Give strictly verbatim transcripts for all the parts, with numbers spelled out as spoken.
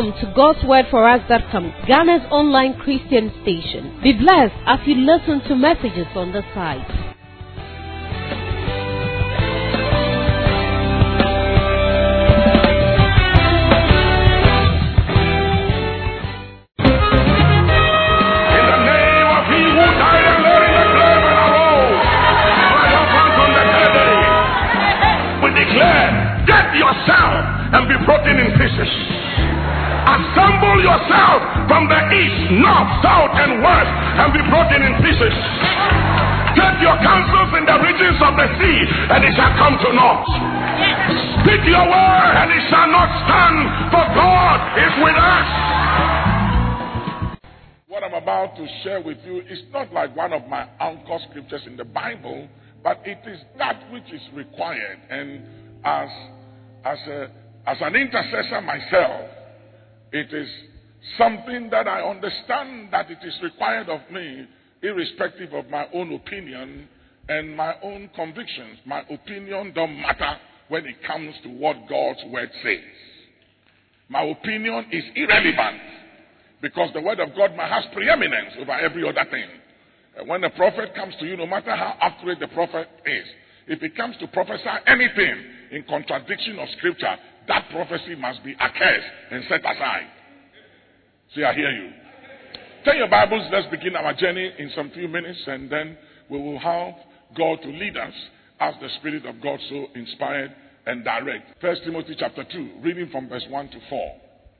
Welcome to God's Word For Us dot com, Ghana's online Christian station. Be blessed as you listen to messages on the site. In the name of He who died and laid in the grave and arose, triumphant on the third day, we declare, get yourself and be broken in pieces. Assemble yourself from the east, north, south, and west and be broken in pieces. Take your counsels in the regions of the sea, and it shall come to naught. Speak your word, and it shall not stand, for God is with us. What I'm about to share with you is not like one of my anchor scriptures in the Bible, but it is that which is required. And as as a as an intercessor myself, it is something that I understand that it is required of me, irrespective of my own opinion and my own convictions. My opinion don't matter when it comes to what God's word says. My opinion is irrelevant because the word of God has preeminence over every other thing. And when a prophet comes to you, no matter how accurate the prophet is, if he comes to prophesy anything in contradiction of scripture, that prophecy must be accursed and set aside. See, I hear you. Take your Bibles, let's begin our journey in some few minutes, and then we will have God to lead us as the Spirit of God so inspired and direct. First Timothy chapter two, reading from verse one to four.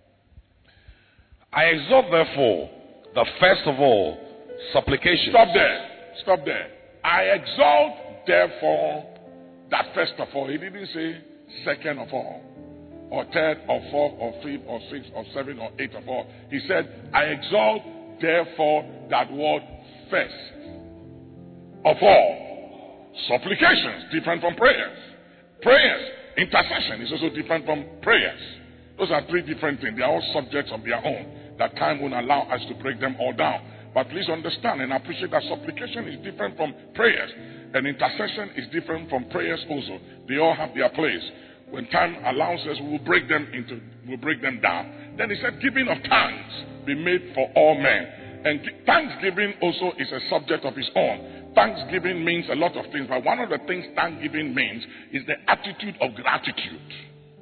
I exhort therefore that first of all, supplications. Stop there. Stop there. I exalt therefore that first of all. He didn't say second of all, or third, or fourth, or fifth, or sixth, or seventh, or eighth of all. He said, I exalt therefore that word first of all. Supplications, different from prayers. Prayers, intercession is also different from prayers. Those are three different things. They are all subjects of their own. That time won't allow us to break them all down. But please understand and appreciate that supplication is different from prayers. And intercession is different from prayers also. They all have their place. When time allows us, we will break them into, we'll break them down. Then he said, giving of thanks be made for all men. And thanksgiving also is a subject of its own. Thanksgiving means a lot of things, but one of the things thanksgiving means is the attitude of gratitude.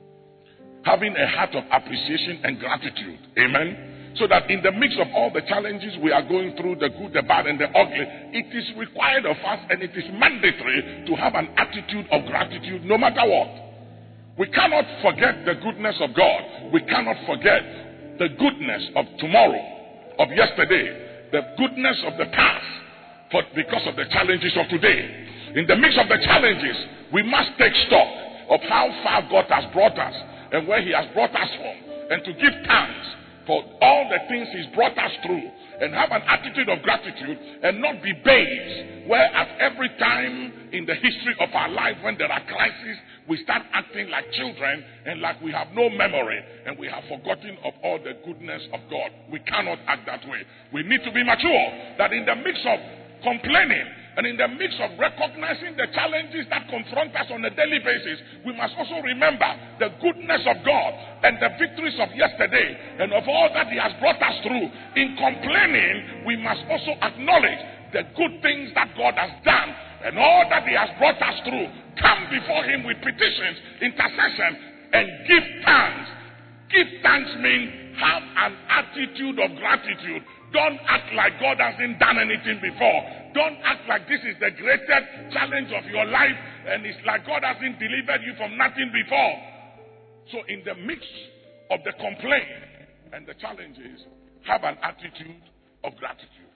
Having a heart of appreciation and gratitude. Amen. So that in the mix of all the challenges we are going through, the good, the bad, and the ugly, it is required of us and it is mandatory to have an attitude of gratitude no matter what. We cannot forget the goodness of God. We cannot forget the goodness of tomorrow, of yesterday, the goodness of the past, for, because of the challenges of today. In the mix of the challenges, we must take stock of how far God has brought us and where He has brought us from, and to give thanks for all the things He's brought us through, and have an attitude of gratitude and not be babes, where at every time in the history of our life when there are crises, we start acting like children and like we have no memory and we have forgotten of all the goodness of God. We cannot act that way. We need to be mature, that in the mix of complaining and in the mix of recognizing the challenges that confront us on a daily basis, we must also remember the goodness of God and the victories of yesterday and of all that He has brought us through. In complaining, we must also acknowledge the good things that God has done and all that He has brought us through. Come before Him with petitions, intercession, and give thanks. Give thanks means have an attitude of gratitude. Don't act like God hasn't done anything before. Don't act like this is the greatest challenge of your life and it's like God hasn't delivered you from nothing before. So in the mix of the complaint and the challenges, have an attitude of gratitude.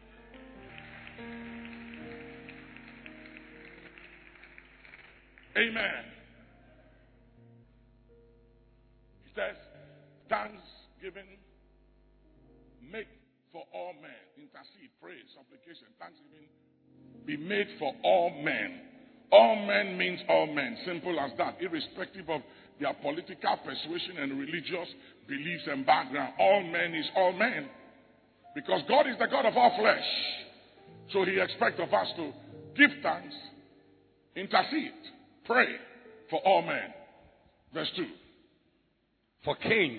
Amen. He says, thanksgiving, make for all men. Intercede, pray, supplication, thanksgiving be made for all men. All men means all men. Simple as that. Irrespective of their political persuasion and religious beliefs and background. All men is all men. Because God is the God of all flesh. So He expects of us to give thanks, intercede, pray for all men. Verse two. For kings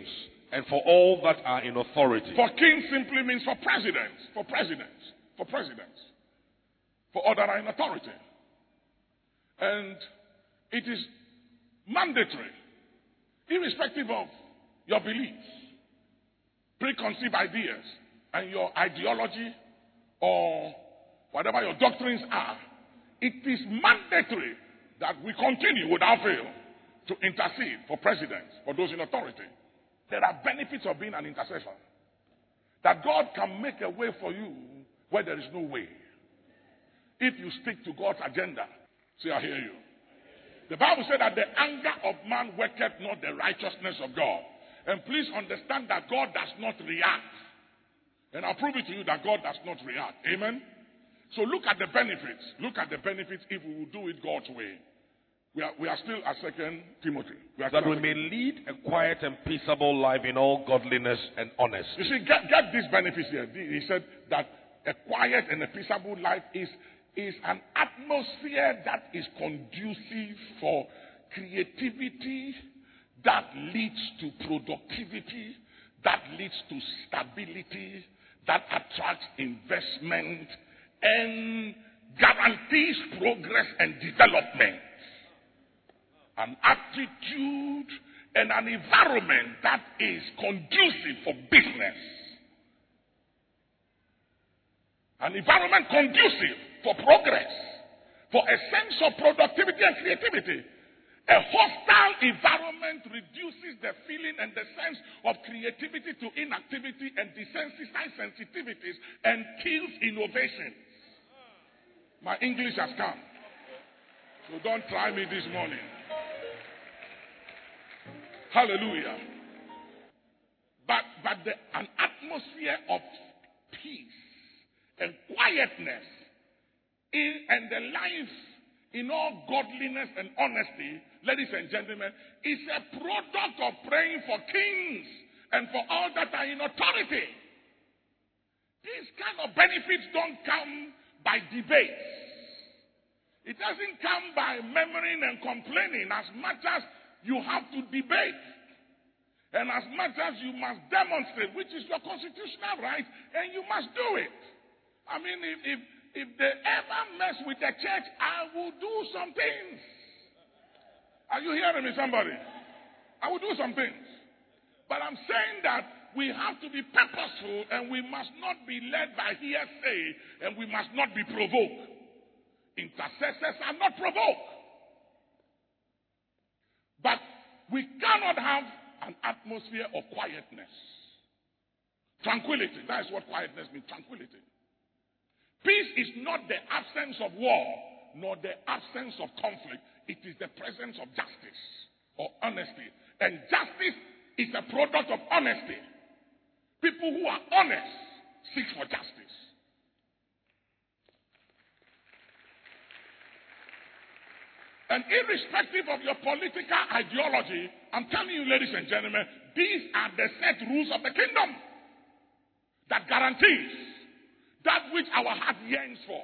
and for all that are in authority. For kings simply means for presidents, for presidents, for presidents, for all that are in authority. And it is mandatory, irrespective of your beliefs, preconceived ideas, and your ideology, or whatever your doctrines are. It is mandatory that we continue without fail to intercede for presidents, for those in authority. There are benefits of being an intercessor. That God can make a way for you where there is no way. If you stick to God's agenda. See, I hear you. The Bible said that the anger of man worketh not the righteousness of God. And please understand that God does not react. And I'll prove it to you that God does not react. Amen? So look at the benefits. Look at the benefits if we will do it God's way. We are, we are still at Second Timothy. We that we may lead a quiet and peaceable life in all godliness and honesty. You see, get, get these benefits here. He said that a quiet and a peaceable life is, is an atmosphere that is conducive for creativity, that leads to productivity, that leads to stability, that attracts investment, and guarantees progress and development. An attitude and an environment that is conducive for business. An environment conducive for progress, for a sense of productivity and creativity. A hostile environment reduces the feeling and the sense of creativity to inactivity and desensitizes sensitivities and kills innovation. My English has come. So don't try me this morning. Hallelujah. But, but the, an atmosphere of peace and quietness in, and the life in all godliness and honesty, ladies and gentlemen, is a product of praying for kings and for all that are in authority. These kind of benefits don't come by debates. It doesn't come by murmuring and complaining as much as you have to debate. And as much as you must demonstrate, which is your constitutional right, and you must do it. I mean, if, if, if they ever mess with the church, I will do some things. Are you hearing me, somebody? I will do some things. But I'm saying that we have to be purposeful, and we must not be led by hearsay, and we must not be provoked. Intercessors are not provoked. But we cannot have an atmosphere of quietness. Tranquility. That is what quietness means. Tranquility. Peace is not the absence of war, nor the absence of conflict. It is the presence of justice or honesty. And justice is a product of honesty. People who are honest seek for justice. And irrespective of your political ideology, I'm telling you, ladies and gentlemen, these are the set rules of the kingdom that guarantees that which our heart yearns for.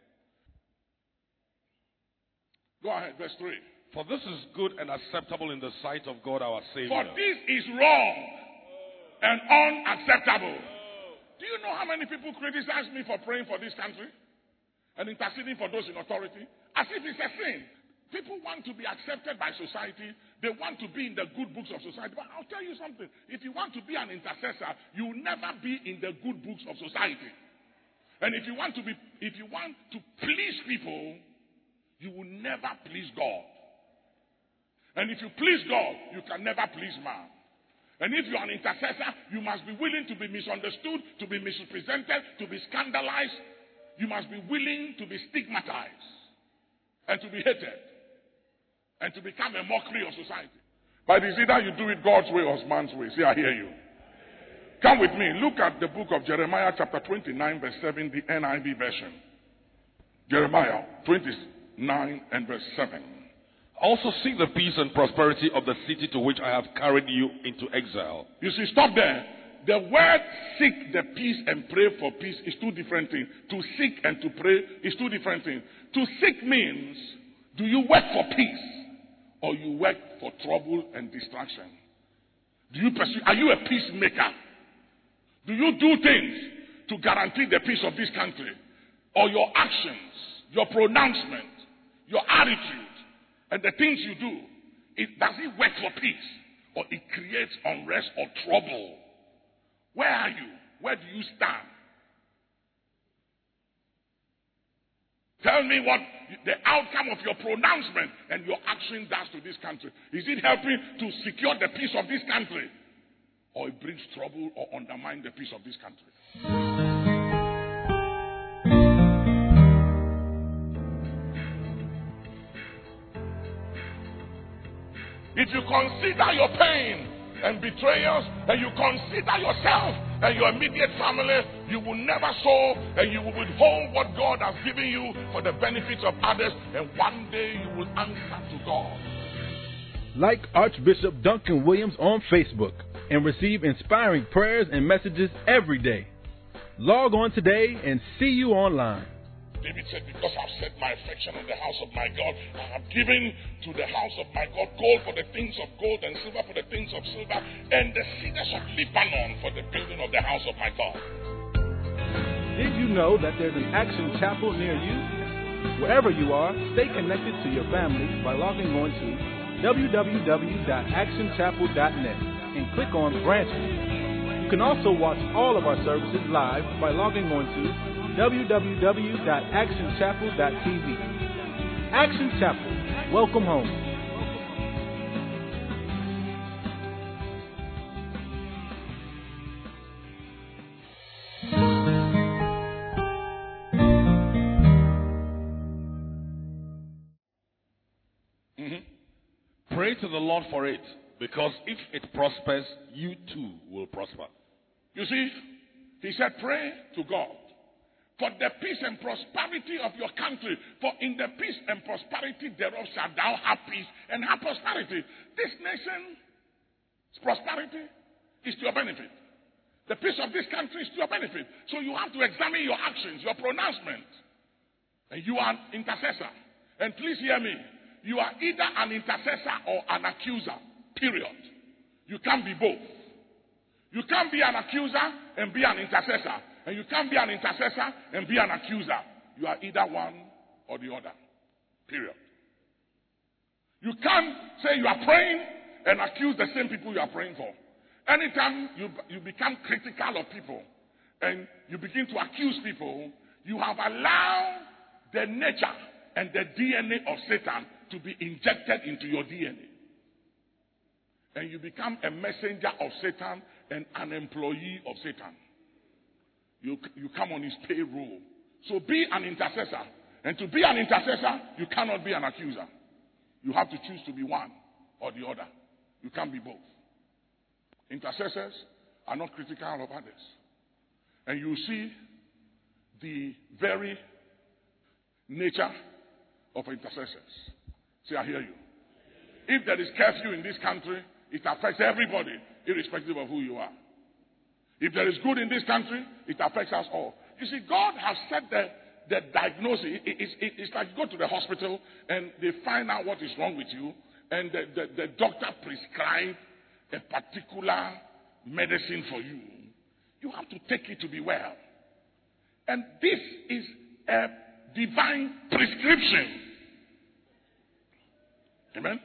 Go ahead, verse three. For this is good and acceptable in the sight of God our Savior. For this is wrong and unacceptable. Do you know how many people criticize me for praying for this country and interceding for those in authority? As if it's a sin. People want to be accepted by society. They want to be in the good books of society. But I'll tell you something. If you want to be an intercessor, you will never be in the good books of society. And if you want to be, if you want to please people, you will never please God. And if you please God, you can never please man. And if you're an intercessor, you must be willing to be misunderstood, to be misrepresented, to be scandalized. You must be willing to be stigmatized and to be hated. And to become a mockery of society. But it's either you do it God's way or man's way. See, I hear you. Come with me. Look at the book of Jeremiah chapter twenty-nine verse seven, the N I V version. Jeremiah twenty-nine and verse seven. Also seek the peace and prosperity of the city to which I have carried you into exile. You see, stop there. The word seek the peace and pray for peace is two different things. To seek and to pray is two different things. To seek means, do you work for peace? Or you work for trouble and distraction. Do you pursue? Are you a peacemaker? Do you do things to guarantee the peace of this country? Or your actions, your pronouncement, your attitude, and the things you do, it, does it work for peace? Or it creates unrest or trouble? Where are you? Where do you stand? Tell me what the outcome of your pronouncement and your action does to this country. Is it helping to secure the peace of this country? Or it brings trouble or undermines the peace of this country? If you consider your pain and betrayals, and you consider yourself and your immediate family, you will never sow, and you will withhold what God has given you for the benefits of others, and one day you will answer to God. Like Archbishop Duncan Williams on Facebook and receive inspiring prayers and messages every day. Log on today and see you online. David said, because I've set my affection on the house of my God, I have given to the house of my God gold for the things of gold and silver for the things of silver, and the cedars of Lebanon for the building of the house of my God. Did you know that there's an Action Chapel near you? Wherever you are, stay connected to your family by logging on to w w w dot action chapel dot net and click on branches. You can also watch all of our services live by logging on to w w w dot action chapel dot t v. Action Chapel, welcome home. Mm-hmm. Pray to the Lord for it, because if it prospers, you too will prosper. You see, he said, pray to God for the peace and prosperity of your country. For in the peace and prosperity thereof shalt thou have peace and have prosperity. This nation's prosperity is to your benefit. The peace of this country is to your benefit. So you have to examine your actions, your pronouncements. And you are an intercessor. And please hear me. You are either an intercessor or an accuser. Period. You can't be both. You can't be an accuser and be an intercessor. And you can't be an intercessor and be an accuser. You are either one or the other. Period. You can't say you are praying and accuse the same people you are praying for. Anytime you, you become critical of people and you begin to accuse people, you have allowed the nature and the D N A of Satan to be injected into your D N A. And you become a messenger of Satan and an employee of Satan. You, you come on his payroll. So be an intercessor. And to be an intercessor, you cannot be an accuser. You have to choose to be one or the other. You can't be both. Intercessors are not critical of others. And you see the very nature of intercessors. See, I hear you. If there is curfew in this country, it affects everybody, irrespective of who you are. If there is good in this country, it affects us all. You see, God has set the, the diagnosis. It, it, it, it's like you go to the hospital and they find out what is wrong with you, and the, the, the doctor prescribes a particular medicine for you. You have to take it to be well. And this is a divine prescription. Amen?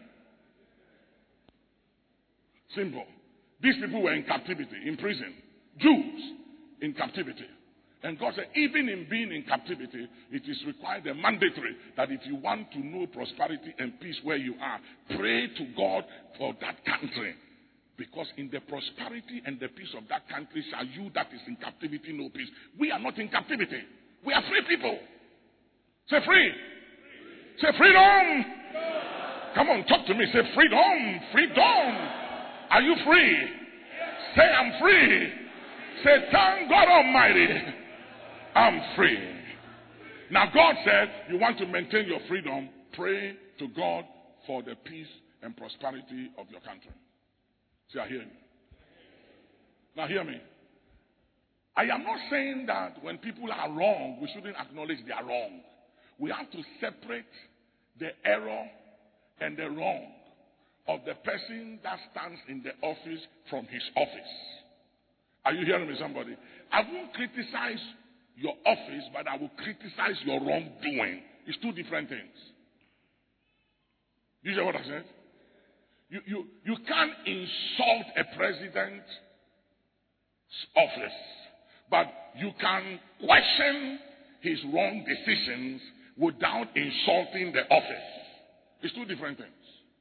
Simple. These people were in captivity, in prison. Jews in captivity. And God said, even in being in captivity, it is required and mandatory that if you want to know prosperity and peace where you are, pray to God for that country. Because in the prosperity and the peace of that country shall you that is in captivity know peace. We are not in captivity. We are free people. Say free. Say freedom. Come on, talk to me. Say freedom. Freedom. Are you free? Say I'm free. Say thank God Almighty. I'm free. Now God said you want to maintain your freedom. Pray to God for the peace and prosperity of your country. See, I hear you. Now hear me. I am not saying that when people are wrong, we shouldn't acknowledge they are wrong. We have to separate the error and the wrong. of the person that stands in the office from his office. Are you hearing me, somebody? I won't criticize your office, but I will criticize your wrongdoing. It's two different things. You hear what I said? You, you, you can't insult a president's office, but you can question his wrong decisions without insulting the office. It's two different things.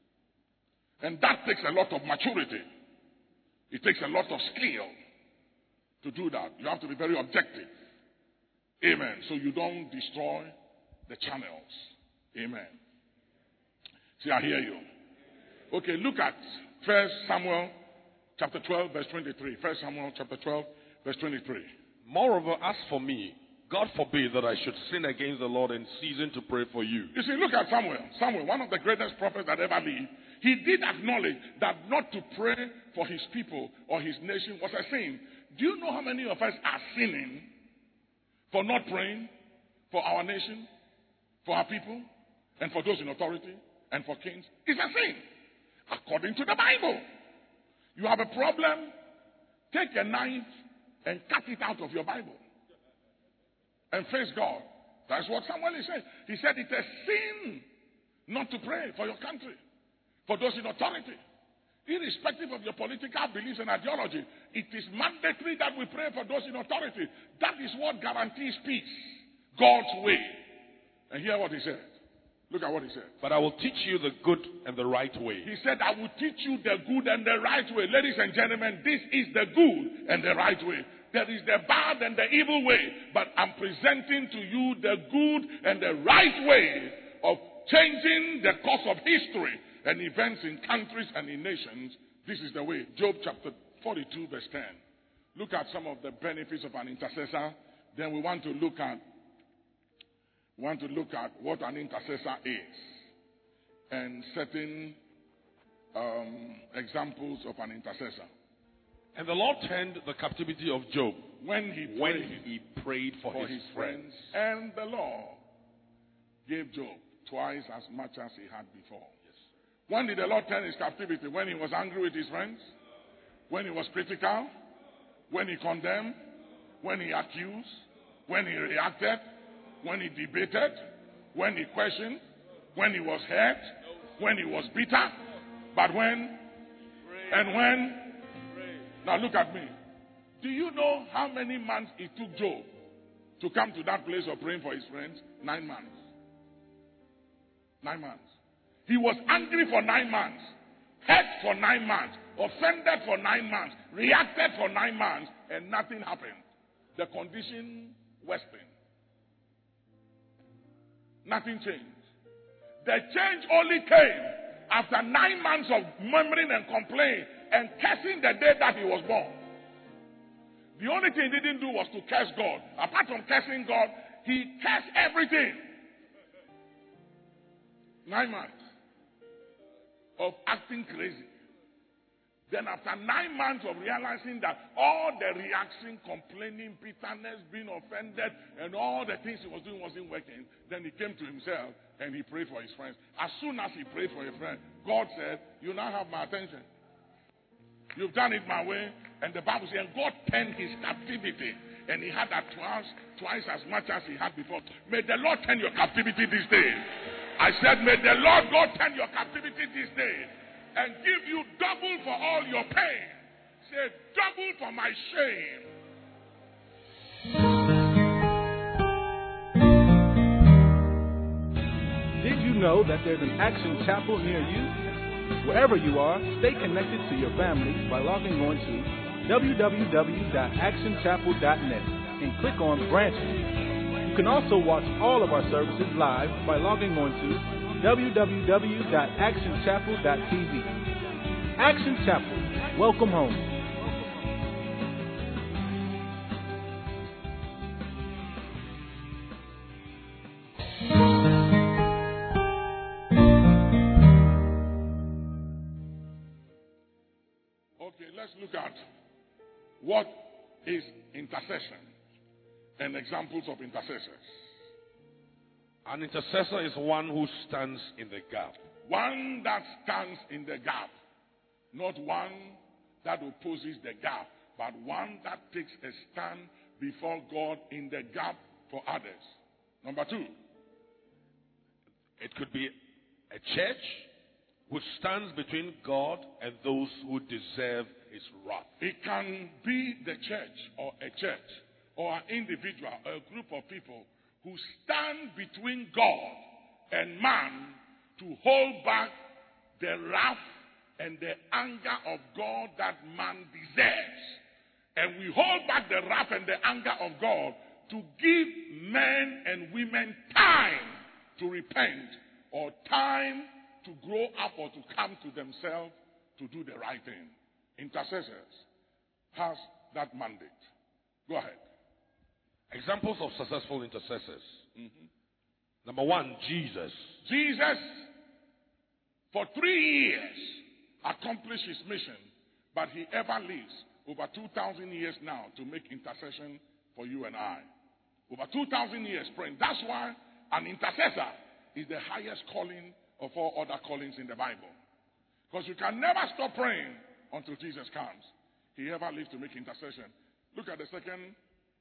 And that takes a lot of maturity. It takes a lot of skill to do that. You have to be very objective. Amen. So you don't destroy the channels. Amen. See, I hear you. Okay, look at First Samuel chapter twelve, verse twenty-three. First Samuel chapter twelve, verse twenty-three. Moreover, as for me, God forbid that I should sin against the Lord in season to pray for you. You see, look at Samuel. Samuel, one of the greatest prophets that ever lived. He did acknowledge that not to pray for his people or his nation was a sin. Do you know how many of us are sinning for not praying for our nation, for our people, and for those in authority, and for kings? It's a sin, according to the Bible. You have a problem, take a knife and cut it out of your Bible and face God. That's what Samuel is saying. He said it's a sin not to pray for your country, for those in authority. Irrespective of your political beliefs and ideology, it is mandatory that we pray for those in authority. That is what guarantees peace. God's way. And hear what he said. Look at what he said. But I will teach you the good and the right way. He said, I will teach you the good and the right way. Ladies and gentlemen, this is the good and the right way. There is the bad and the evil way, but I'm presenting to you the good and the right way of changing the course of history and events in countries and in nations. This is the way. Job chapter forty-two, verse ten. Look at some of the benefits of an intercessor. Then we want to look at we want to look at what an intercessor is and certain um, examples of an intercessor. And the Lord turned the captivity of Job when he prayed, when he prayed for, for his, his friends. friends. And the Lord gave Job twice as much as he had before. Yes. When did the Lord turn his captivity? When he was angry with his friends? When he was critical? When he condemned? When he accused? When he reacted? When he debated? When he questioned? When he was hurt? When he was bitter? But when? And when? Now look at me. Do you know how many months it took Job to come to that place of praying for his friends? Nine months. Nine months. He was angry for nine months, hurt for nine months, offended for nine months, reacted for nine months, and nothing happened. The condition worsened. Nothing changed. The change only came after nine months of murmuring and complaining and cursing the day that he was born. The only thing he didn't do was to curse God. Apart from cursing God, he cursed everything. Nine months of acting crazy. Then after nine months of realizing that all the reaction, complaining, bitterness, being offended, and all the things he was doing wasn't working, then he came to himself and he prayed for his friends. As soon as he prayed for a friend, God said, you now have my attention. You've done it my way. And the Bible says, God turned his captivity. And he had that twice, twice as much as he had before. May the Lord turn your captivity this day. I said, may the Lord God turn your captivity this day and give you double for all your pain. Say, double for my shame. Did you know that there's an Action Chapel near you? Wherever you are, stay connected to your family by logging on to w w w dot action chapel dot net and click on Branches. You can also watch all of our services live by logging on to w w w dot action chapel dot t v. Action Chapel, welcome home. Okay, let's look at what is intercession and examples of intercessors. An intercessor is one who stands in the gap. One that stands in the gap. Not one that opposes the gap, but one that takes a stand before God in the gap for others. Number two. It could be a church which stands between God and those who deserve his wrath. It can be the church or a church or an individual or a group of people who stand between God and man to hold back the wrath and the anger of God that man deserves. And we hold back the wrath and the anger of God to give men and women time to repent or time to grow up or to come to themselves to do the right thing. Intercessors has that mandate. Go ahead. Examples of successful intercessors. Mm-hmm. Number one, Jesus. Jesus, for three years, accomplished his mission, but he ever lives over two thousand years now to make intercession for you and I. Over two thousand years praying. That's why an intercessor is the highest calling of all other callings in the Bible. Because you can never stop praying until Jesus comes. He ever lived to make intercession. Look at the second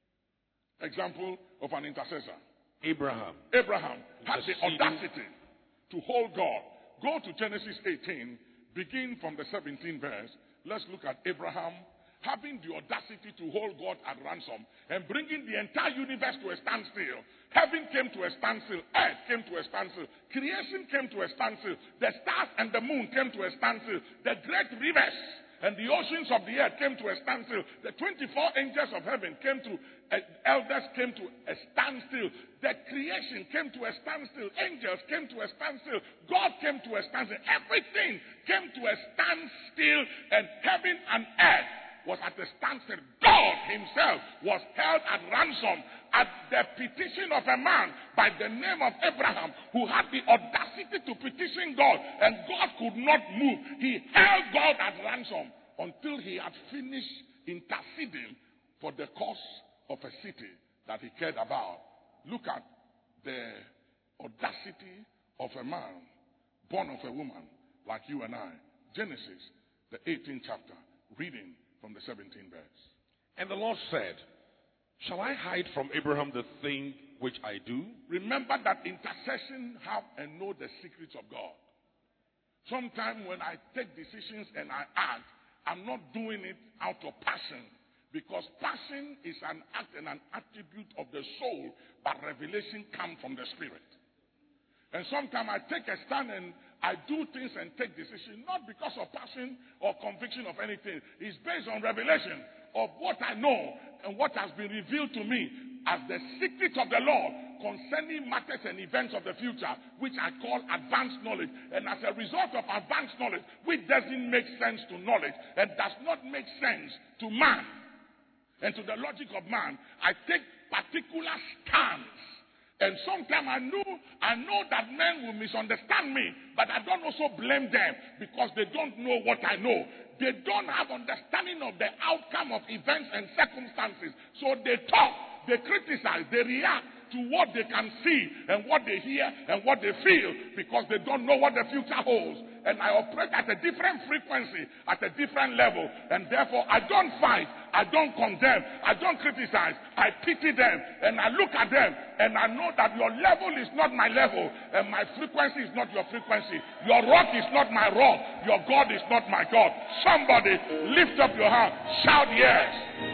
example of an intercessor. Abraham. Abraham had the audacity to hold God. Go to Genesis eighteen, begin from the seventeenth verse. Let's look at Abraham having the audacity to hold God at ransom and bringing the entire universe to a standstill. Heaven came to a standstill. Earth came to a standstill. Creation came to a standstill. The stars and the moon came to a standstill. The great rivers and the oceans of the earth came to a standstill. The twenty-four angels of heaven came to, uh, elders came to a standstill. The creation came to a standstill. Angels came to a standstill. God came to a standstill. Everything came to a standstill, and heaven and earth was at a standstill. God himself was held at ransom at the petition of a man by the name of Abraham, who had the audacity to petition God, and God could not move. He held God at ransom until he had finished interceding for the cause of a city that he cared about. Look at the audacity of a man born of a woman like you and I. Genesis, the eighteenth chapter, reading from the seventeenth verse. And the Lord said, shall I hide from Abraham the thing which I do? Remember that intercession have and know the secrets of God. Sometimes when I take decisions and I act, I'm not doing it out of passion. Because passion is an act and an attribute of the soul, but revelation comes from the spirit. And sometimes I take a stand and I do things and take decisions, not because of passion or conviction of anything. It's based on revelation of what I know and what has been revealed to me as the secret of the Lord concerning matters and events of the future, which I call advanced knowledge. And as a result of advanced knowledge, which doesn't make sense to knowledge and does not make sense to man and to the logic of man, I take particular stands. And sometimes I know, I know that men will misunderstand me, but I don't also blame them because they don't know what I know. They don't have understanding of the outcome of events and circumstances. So they talk, they criticize, they react to what they can see and what they hear and what they feel because they don't know what the future holds. And I operate at a different frequency, at a different level. And therefore, I don't fight. I don't condemn. I don't criticize. I pity them. And I look at them. And I know that your level is not my level. And my frequency is not your frequency. Your rock is not my rock. Your God is not my God. Somebody lift up your hand. Shout yes.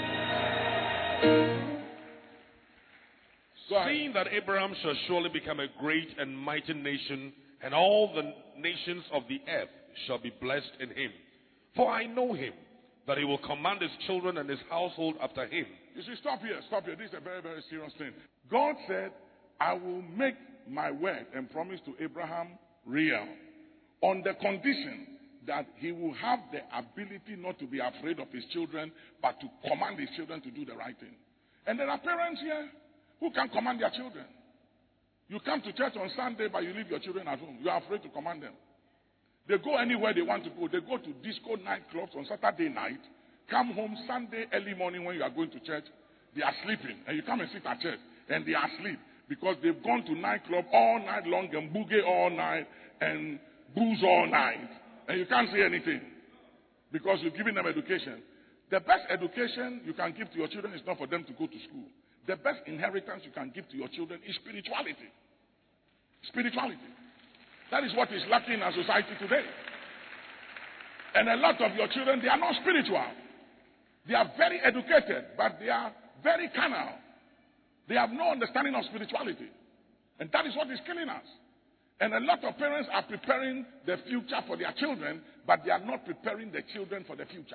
Seeing that Abraham shall surely become a great and mighty nation, and all the nations of the earth shall be blessed in him. For I know him, that he will command his children and his household after him. You see, stop here, stop here. This is a very, very serious thing. God said, I will make my word and promise to Abraham real, on the condition that he will have the ability not to be afraid of his children, but to command his children to do the right thing. And there are parents here who can command their children. You come to church on Sunday, but you leave your children at home. You are afraid to command them. They go anywhere they want to go. They go to disco nightclubs on Saturday night, come home Sunday early morning when you are going to church. They are sleeping, and you come and sit at church, and they are asleep because they've gone to nightclub all night long and boogie all night, and booze all night, and you can't see anything because you're giving them education. The best education you can give to your children is not for them to go to school. The best inheritance you can give to your children is spirituality. Spirituality. That is what is lacking in our society today. And a lot of your children, they are not spiritual. They are very educated, but they are very carnal. They have no understanding of spirituality. And that is what is killing us. And a lot of parents are preparing the future for their children, but they are not preparing the children for the future.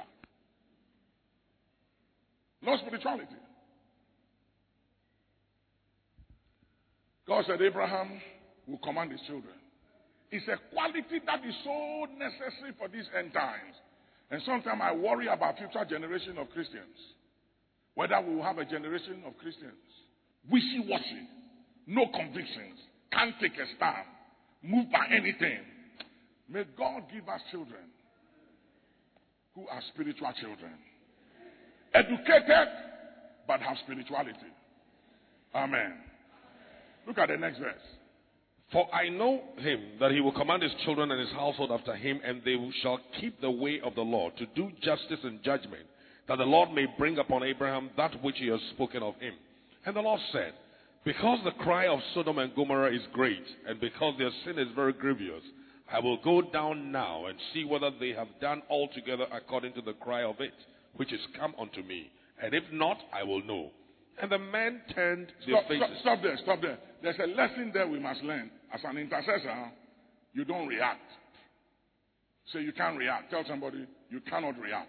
No spirituality. God said Abraham will command his children. It's a quality that is so necessary for these end times. And sometimes I worry about future generation of Christians. Whether we will have a generation of Christians wishy-washy, no convictions, can't take a stand, moved by anything. May God give us children who are spiritual children. Educated, but have spirituality. Amen. Look at the next verse. For I know him, that he will command his children and his household after him, and they shall keep the way of the Lord, to do justice and judgment, that the Lord may bring upon Abraham that which he has spoken of him. And the Lord said, because the cry of Sodom and Gomorrah is great, and because their sin is very grievous, I will go down now and see whether they have done altogether according to the cry of it, which is come unto me. And if not, I will know. And the men turned their Stop, faces. stop, stop there, stop there. There's a lesson there we must learn. As an intercessor, you don't react. Say you can't react. Tell somebody you cannot react.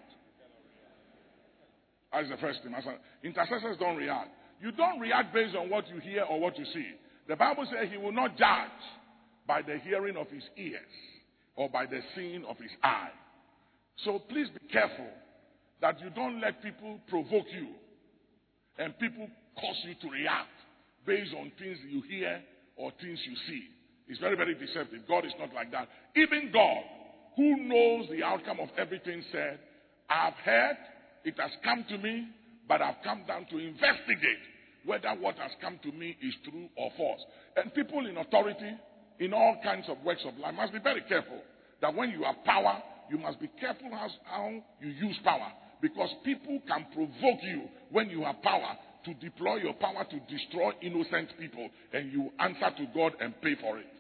That's the first thing. As an, intercessors don't react. You don't react based on what you hear or what you see. The Bible says he will not judge by the hearing of his ears or by the seeing of his eye. So please be careful that you don't let people provoke you and people cause you to react based on things you hear or things you see. It's very, very deceptive. God is not like that. Even God, who knows the outcome of everything, said, I've heard, it has come to me, but I've come down to investigate whether what has come to me is true or false. And people in authority, in all kinds of works of life, must be very careful that when you have power, you must be careful how, how you use power. Because people can provoke you when you have power to deploy your power to destroy innocent people, and you answer to God and pay for it.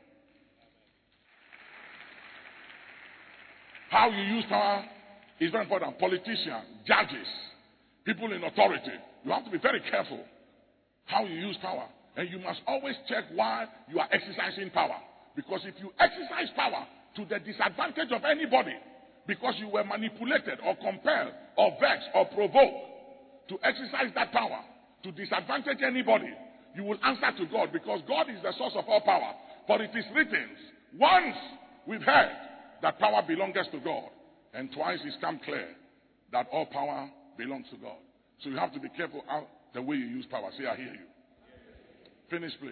How you use power is very important. Politicians, judges, people in authority, you have to be very careful how you use power. And you must always check why you are exercising power. Because if you exercise power to the disadvantage of anybody, because you were manipulated or compelled or vexed or provoked to exercise that power to disadvantage anybody, you will answer to God, because God is the source of all power. For it is written, once we've heard that power belongs to God, and twice it's come clear that all power belongs to God. So you have to be careful how the way you use power. Say, I hear you. Finish, please.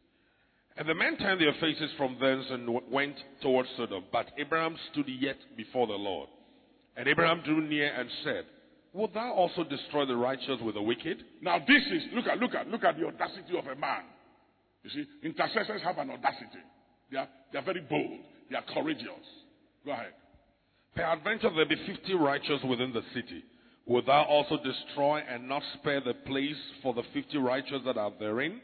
And the men turned their faces from thence and went towards Sodom. But Abraham stood yet before the Lord. And Abraham drew near and said, wilt thou also destroy the righteous with the wicked? Now this is, look at, look at, look at the audacity of a man. You see, intercessors have an audacity. They are, they are very bold. They are courageous. Go ahead. Peradventure there be fifty righteous within the city. Wilt thou also destroy and not spare the place for the fifty righteous that are therein?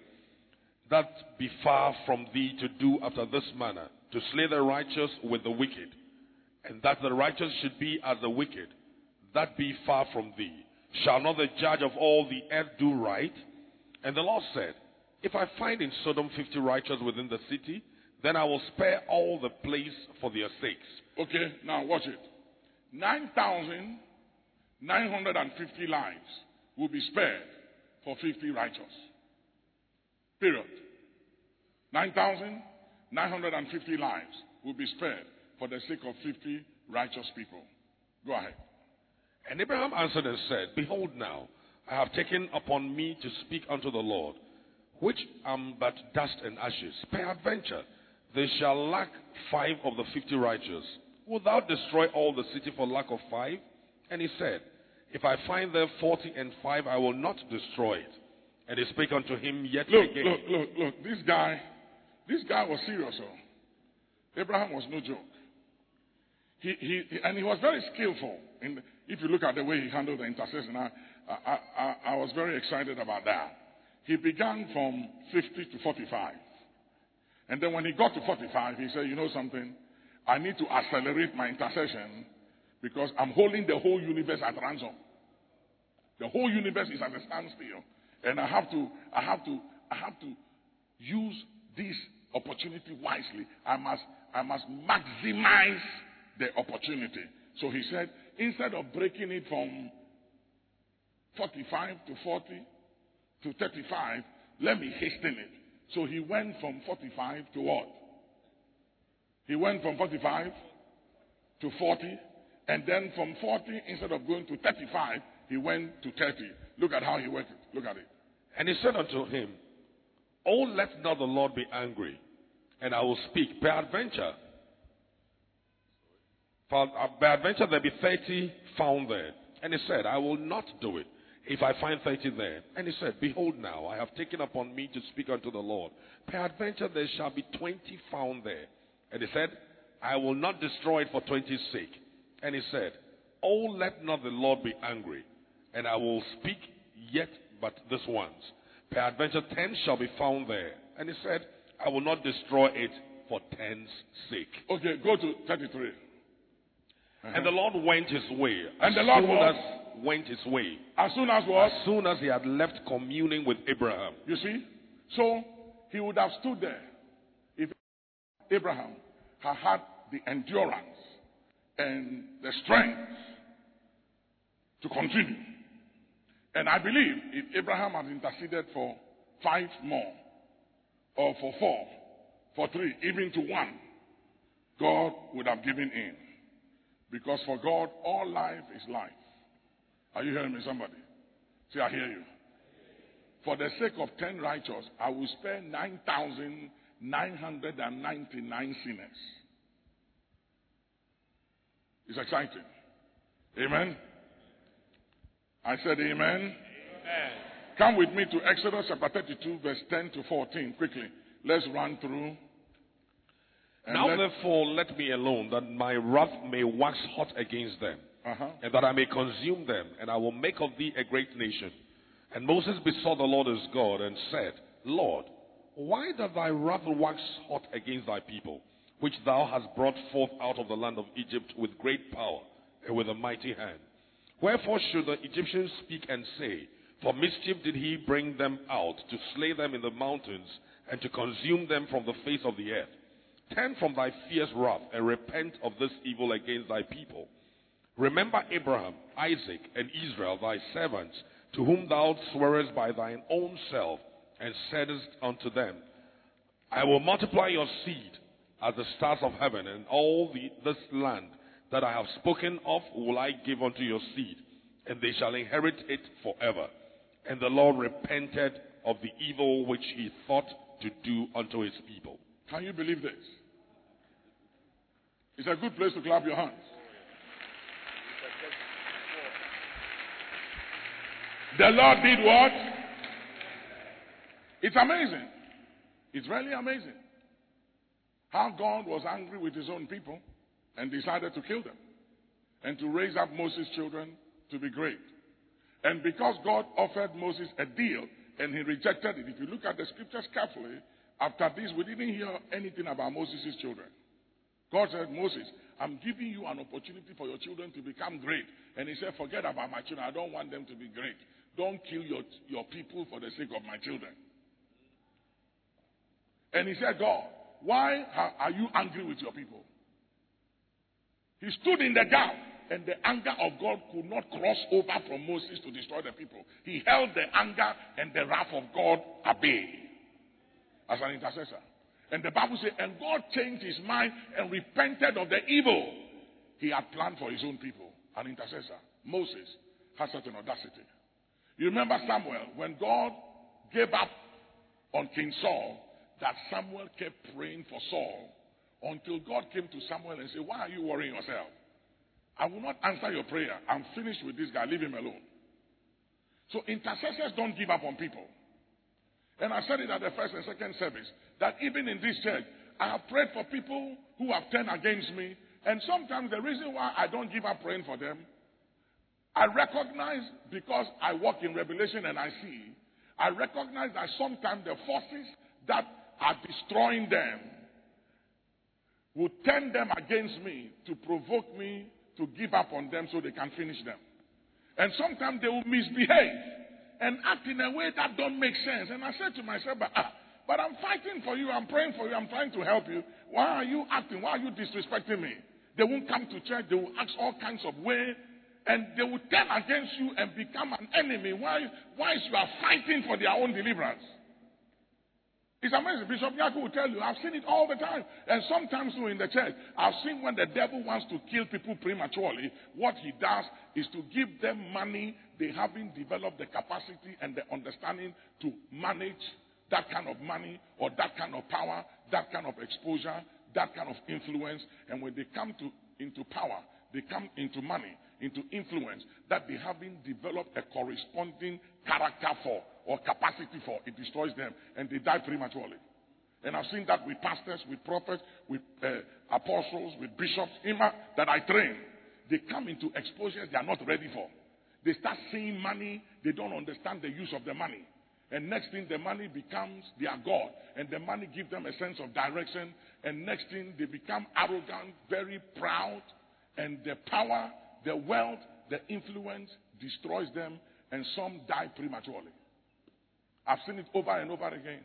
That be far from thee to do after this manner, to slay the righteous with the wicked, and that the righteous should be as the wicked, that be far from thee. Shall not the judge of all the earth do right? And the Lord said, if I find in Sodom fifty righteous within the city, then I will spare all the place for their sakes. Okay, now watch it. nine thousand nine hundred fifty lives will be spared for fifty righteous. Period. nine thousand nine hundred fifty lives will be spared for the sake of fifty righteous people. Go ahead. And Abraham answered and said, behold now, I have taken upon me to speak unto the Lord, which am but dust and ashes. Peradventure, they shall lack five of the fifty righteous. Wilt thou destroy all the city for lack of five? And he said, if I find there forty and five, I will not destroy it. And he spake unto him yet look, again. Look, look, look. This guy, this guy was serious. Oh. Abraham was no joke. He, he, and he was very skillful. In, if you look at the way he handled the intercession, I, I, I, I was very excited about that. He began from fifty to forty-five. And then when he got to forty-five, he said, you know something? I need to accelerate my intercession because I'm holding the whole universe at ransom. The whole universe is at a standstill. And I have to, I have to, I have to use this opportunity wisely. I must, I must maximize the opportunity. So he said, instead of breaking it from forty-five to forty to thirty-five, let me hasten it. So he went from forty-five to what? He went from forty-five to forty, and then from forty, instead of going to thirty-five, he went to thirty. Look at how he went. Look at it. And he said unto him, Oh, let not the Lord be angry, and I will speak. Peradventure, for peradventure there be thirty found there. And he said, I will not do it, if I find thirty there. And he said, Behold now, I have taken upon me to speak unto the Lord. Peradventure there shall be twenty found there. And he said, I will not destroy it for twenty's sake. And he said, Oh, let not the Lord be angry, and I will speak yet but this once. Peradventure ten shall be found there. And he said, I will not destroy it for ten's sake. Okay, go to thirty-three. Uh-huh. And the Lord went his way. And the Lord soon was? as went his way. As soon as what? As soon as he had left communing with Abraham. You see? So, he would have stood there if Abraham had had the endurance and the strength to continue. And I believe if Abraham had interceded for five more, or for four, for three, even to one, God would have given in. Because for God, all life is life. Are you hearing me, somebody? Say, I hear you. For the sake of ten righteous, I will spare nine thousand nine hundred ninety-nine sinners. It's exciting. Amen? I said amen. Amen. Come with me to Exodus chapter thirty-two, verse ten to fourteen. Quickly. Let's run through. And now let... therefore let me alone, that my wrath may wax hot against them, uh-huh. and that I may consume them, and I will make of thee a great nation. And Moses besought the Lord his God, and said, Lord, why doth thy wrath wax hot against thy people, which thou hast brought forth out of the land of Egypt with great power and with a mighty hand? Wherefore should the Egyptians speak and say, For mischief did he bring them out, to slay them in the mountains, and to consume them from the face of the earth? Turn from thy fierce wrath, and repent of this evil against thy people. Remember Abraham, Isaac, and Israel, thy servants, to whom thou swearest by thine own self, and saidest unto them, I will multiply your seed as the stars of heaven, and all the, this land that I have spoken of will I give unto your seed, and they shall inherit it forever. And the Lord repented of the evil which he thought to do unto his people. Can you believe this? It's a good place to clap your hands. The Lord did what? It's amazing. It's really amazing how God was angry with his own people and decided to kill them and to raise up Moses' children to be great. And because God offered Moses a deal and he rejected it, if you look at the scriptures carefully, after this we didn't hear anything about Moses' children. God said, Moses, I'm giving you an opportunity for your children to become great. And he said, forget about my children. I don't want them to be great. Don't kill your, your people for the sake of my children. And he said, God, why are you angry with your people? He stood in the gap, and the anger of God could not cross over from Moses to destroy the people. He held the anger and the wrath of God at bay as an intercessor. And the Bible says, and God changed his mind and repented of the evil he had planned for his own people. An intercessor. Moses has such an audacity. You remember Samuel, when God gave up on King Saul, that Samuel kept praying for Saul until God came to Samuel and said, why are you worrying yourself? I will not answer your prayer. I'm finished with this guy. Leave him alone. So intercessors don't give up on people. And I said it at the first and second service, that even in this church, I have prayed for people who have turned against me, And sometimes the reason why I don't give up praying for them, I recognize, because I walk in revelation and I see, I recognize that sometimes the forces that are destroying them will turn them against me to provoke me to give up on them so they can finish them. And sometimes they will misbehave and act in a way that don't make sense. And I said to myself, but, ah, but I'm fighting for you, I'm praying for you, I'm trying to help you. Why are you acting? Why are you disrespecting me? They won't come to church, they will ask all kinds of ways, and they will turn against you and become an enemy. Why, why is you are fighting for their own deliverance? It's amazing. Bishop Yaku will tell you, I've seen it all the time. And sometimes too in the church, I've seen when the devil wants to kill people prematurely, what he does is to give them money they haven't developed the capacity and the understanding to manage that kind of money or that kind of power, that kind of exposure, that kind of influence. And when they come to into power, they come into money, into influence that they haven't developed a corresponding character for or capacity for. It destroys them and they die prematurely. And I've seen that with pastors, with prophets, with uh, apostles, with bishops, ima that I train. They come into exposures they are not ready for. They start seeing money, they don't understand the use of the money. And next thing, the money becomes their God. And the money gives them a sense of direction. And next thing, they become arrogant, very proud. And the power, the wealth, the influence destroys them. And some die prematurely. I've seen it over and over again.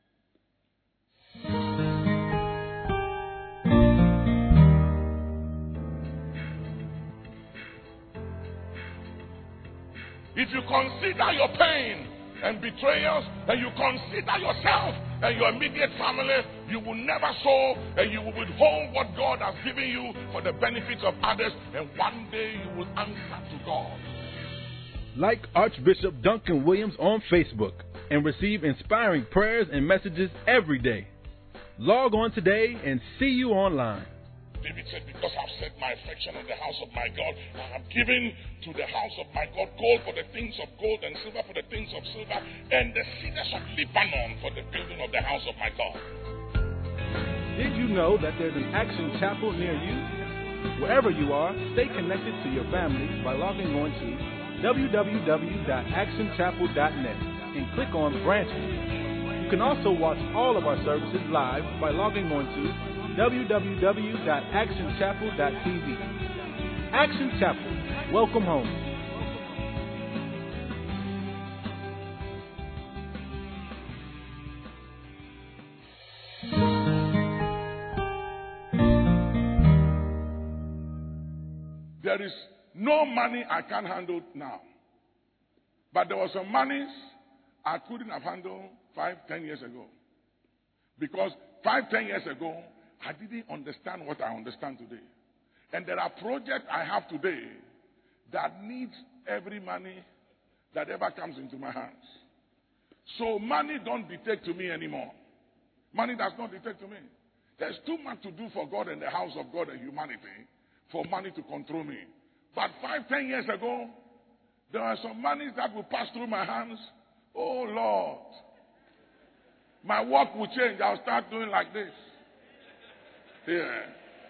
If you consider your pain and betrayals, and you consider yourself and your immediate family, you will never sow, and you will withhold what God has given you for the benefits of others, and one day you will answer to God. Like Archbishop Duncan Williams on Facebook and receive inspiring prayers and messages every day. Log on today and see you online. David said, because I've set my affection on the house of my God, I have given to the house of my God gold for the things of gold and silver for the things of silver, and the cedars of Lebanon for the building of the house of my God. Did you know that there's an Action Chapel near you? Wherever you are, stay connected to your family by logging on to w w w dot action chapel dot net and click on Branches. You can also watch all of our services live by logging on to w w w dot action chapel dot t v. Action Chapel, welcome home. There is no money I can't handle now. But there were some monies I couldn't have handled five, ten years ago. Because five, ten years ago, I didn't understand what I understand today. And there are projects I have today that needs every money that ever comes into my hands. So money don't dictate to me anymore. Money does not dictate to me. There's too much to do for God and the house of God and humanity for money to control me. But five, ten years ago, there are some monies that will pass through my hands. Oh, Lord. My work will change. I'll start doing like this. Yeah.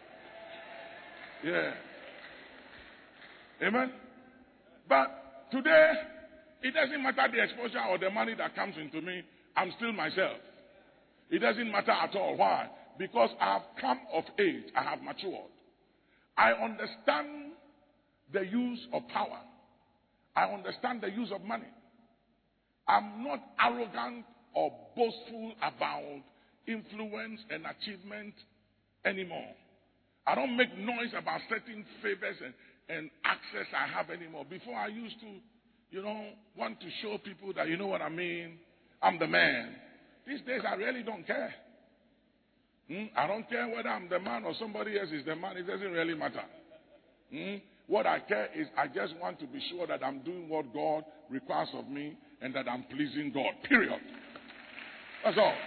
Yeah. Amen? But today, it doesn't matter the exposure or the money that comes into me. I'm still myself. It doesn't matter at all. Why? Because I have come of age. I have matured. I understand the use of power. I understand the use of money. I'm not arrogant or boastful about influence and achievement anymore. I don't make noise about certain favors and, and access I have anymore. Before I used to, you know, want to show people that, you know what I mean, I'm the man. These days I really don't care. Hmm? I don't care whether I'm the man or somebody else is the man. It doesn't really matter. Hmm? What I care is I just want to be sure that I'm doing what God requires of me and that I'm pleasing God. Period. That's all.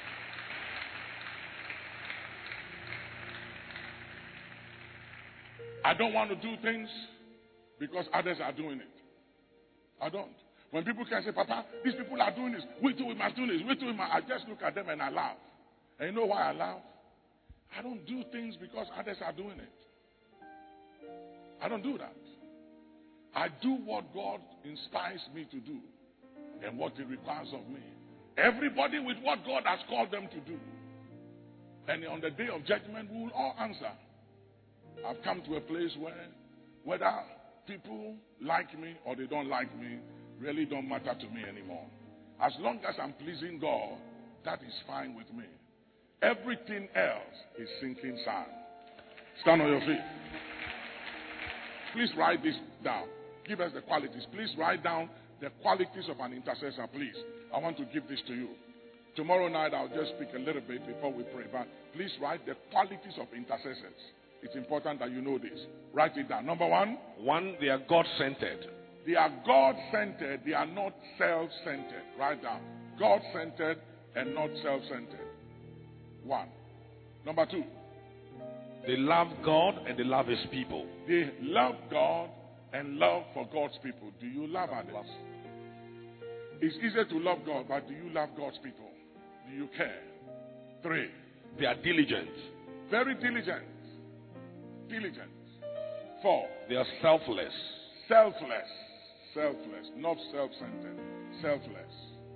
I don't want to do things because others are doing it. I don't. When people can say, Papa, these people are doing this, we too we must do this, we too we must, I just look at them and I laugh. And you know why I laugh? I don't do things because others are doing it. I don't do that. I do what God inspires me to do and what He requires of me. Everybody with what God has called them to do. And on the day of judgment, we will all answer. I've come to a place where whether people like me or they don't like me really don't matter to me anymore. As long as I'm pleasing God, that is fine with me. Everything else is sinking sand. Stand on your feet. Please write this down. Give us the qualities. Please write down the qualities of an intercessor, please. I want to give this to you. Tomorrow night, I'll just speak a little bit before we pray. But please write the qualities of intercessors. It's important that you know this. Write it down. Number one. One, they are God-centered. They are God-centered. They are not self-centered. Write down. God-centered and not self-centered. One. Number two. They love God and they love His people. They love God and love for God's people. Do you love others? It's easier to love God, but do you love God's people? Do you care? Three. They are diligent. Very diligent. Diligent. Four. They are selfless. Selfless. Selfless. Not self-centered. Selfless.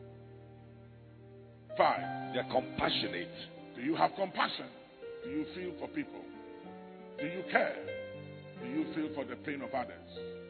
Five. They are compassionate. Do you have compassion? Do you feel for people? Do you care? Do you feel for the pain of others?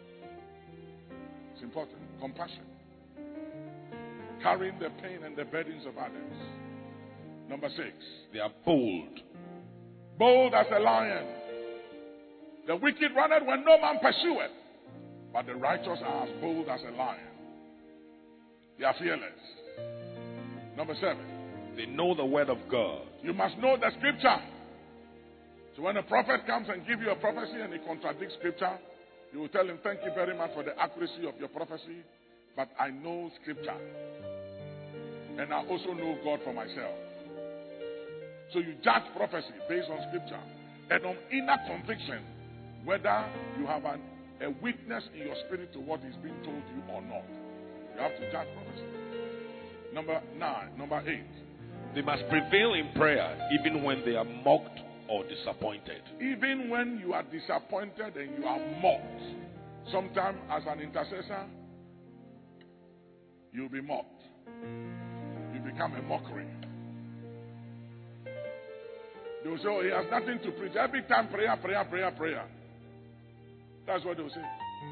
It's important. Compassion. Carrying the pain and the burdens of others. Number six. They are bold. Bold as a lion. The wicked runneth when no man pursueth, but the righteous are as bold as a lion. They are fearless. Number seven. They know the word of God. You must know the scripture. So when a prophet comes and gives you a prophecy and he contradicts scripture, you will tell him, thank you very much for the accuracy of your prophecy, but I know scripture. And I also know God for myself. So you judge prophecy based on scripture and on inner conviction, whether you have an, a witness in your spirit to what is being told you or not. You have to judge prophecy. Number nine, number eight. They must prevail in prayer even when they are mocked or disappointed. Even when you are disappointed and you are mocked. Sometimes as an intercessor, you'll be mocked. You become a mockery. They will say, oh, he has nothing to preach. Every time prayer, prayer, prayer, prayer. That's what they will say.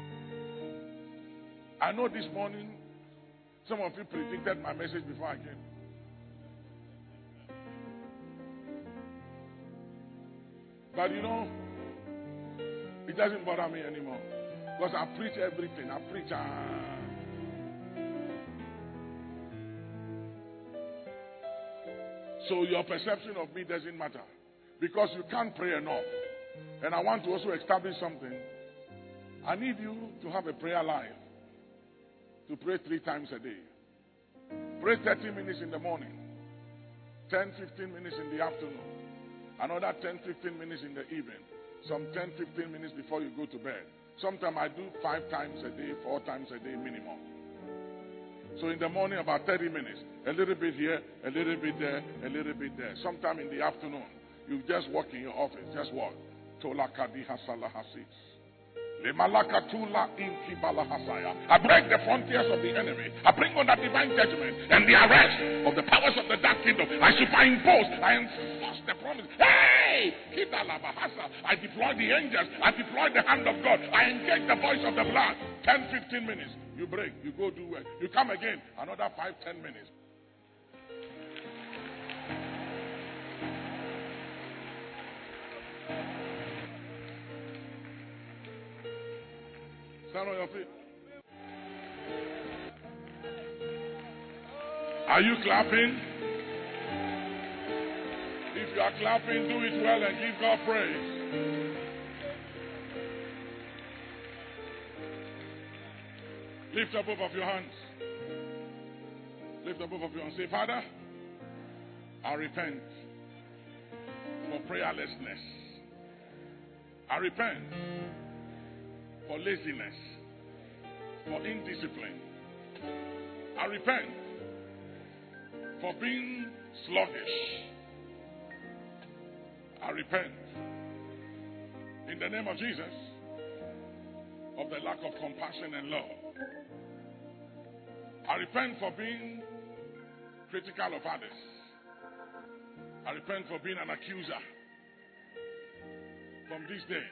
I know this morning, some of you predicted my message before I came. But you know, it doesn't bother me anymore. Because I preach everything. I preach. Uh... So your perception of me doesn't matter. Because you can't pray enough. And I want to also establish something. I need you to have a prayer life. To pray three times a day. Pray thirty minutes in the morning. ten, fifteen minutes in the afternoon. Another ten, fifteen minutes in the evening. Some ten, fifteen minutes before you go to bed. Sometimes I do five times a day, four times a day minimum. So in the morning about thirty minutes. A little bit here, a little bit there, a little bit there. Sometime in the afternoon, you just walk in your office. Just walk. Tola kadiha salahasis. I break the frontiers of the enemy. I bring on that divine judgment and the arrest of the powers of the dark kingdom. I superimpose. I enforce the promise. Hey! I deploy the angels. I deploy the hand of God. I engage the voice of the blood. ten, fifteen minutes. You break. You go do it. You come again. Another five, ten minutes. Stand on your feet. Are you clapping? If you are clapping, do it well and give God praise. Lift up both of your hands. Lift up both of your hands. Say, Father, I repent for prayerlessness. I repent for laziness, for indiscipline. I repent for being sluggish. I repent in the name of Jesus of the lack of compassion and love. I repent for being critical of others. I repent for being an accuser. From this day,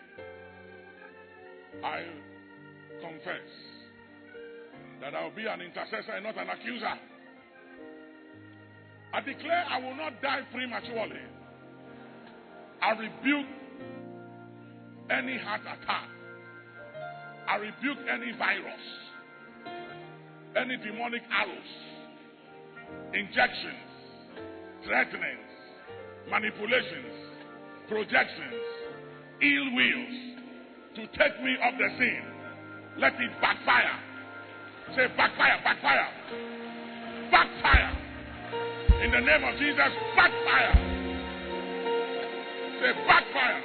I confess that I will be an intercessor and not an accuser. I declare I will not die prematurely. I rebuke any heart attack. I rebuke any virus, any demonic arrows, injections, threatenings, manipulations, projections, ill wills to take me off the scene. Let it backfire. Say backfire, backfire, backfire. In the name of Jesus, backfire. Say backfire.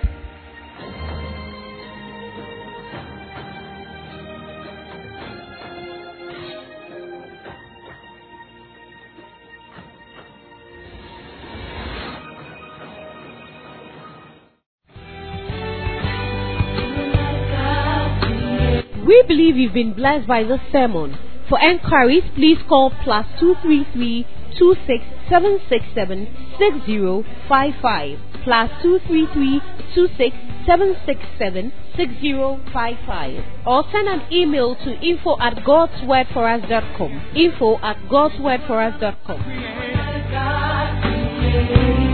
We believe you've been blessed by this sermon. For enquiries, please call plus two three three two six seven six seven six zero five five plus two three three two six seven six seven six zero five five or send an email to info at godswordforus dot com. info at godswordforus dot com.